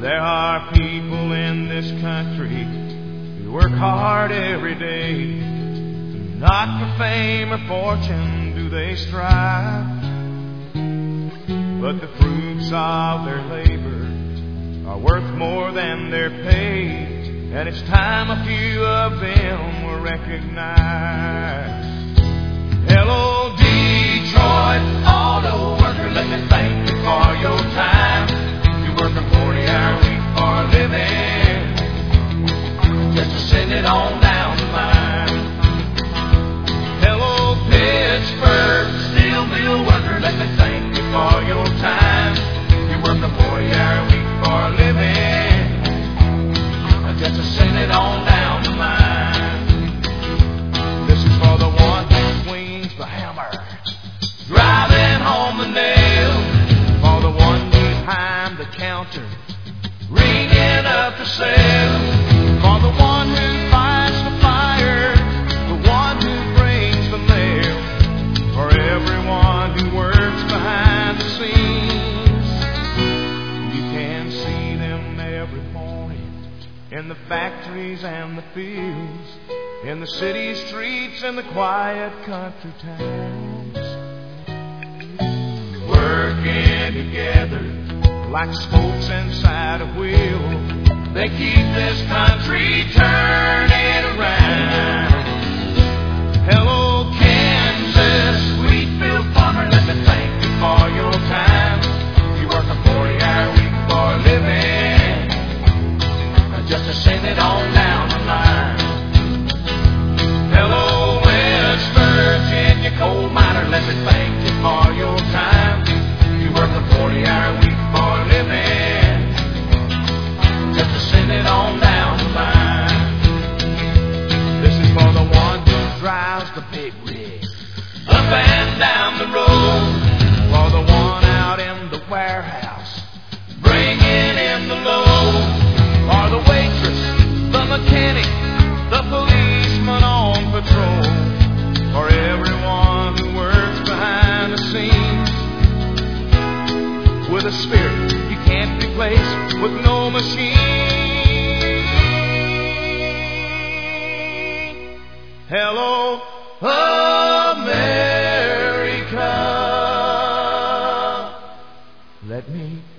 There are people in this country who work hard every day. Not for fame or fortune do they strive, but the fruits of their labor are worth more than their pay, and it's time a few of them were recognized. Hello, Detroit auto worker, let me thank you for your time. You work a 40-hour week for a living, just to send it on down the line. Hello, Pittsburgh steel mill worker, let me thank you for your time. You work a 40-hour week for a living, just to send it on down the line. This is for the one who swings the hammer, driving home the nail. For the one behind the counter, ringing up the sale. For the one who fights the fire, the one who brings the mail. For everyone who works behind the scenes. You can see them every morning in the factories and the fields, in the city streets and the quiet country towns, working together like spokes inside a wheel. They keep this country turning around. Hello, Kansas wheatfield farmer, let me thank you for your time. You work a 40-hour week for a living, just to send it on down the line. Hello, West Virginia coal miner, let me thank you for your time. You work a 40-hour week for a living, just to send it on down the line. This is for the one who drives the big rig up and down the road. For the one out in the warehouse, bringing in the load. For the waitress, the mechanic, the policeman on patrol. For everyone who works behind the scenes, with a spirit you can't replace with no machine. Hello, America, let me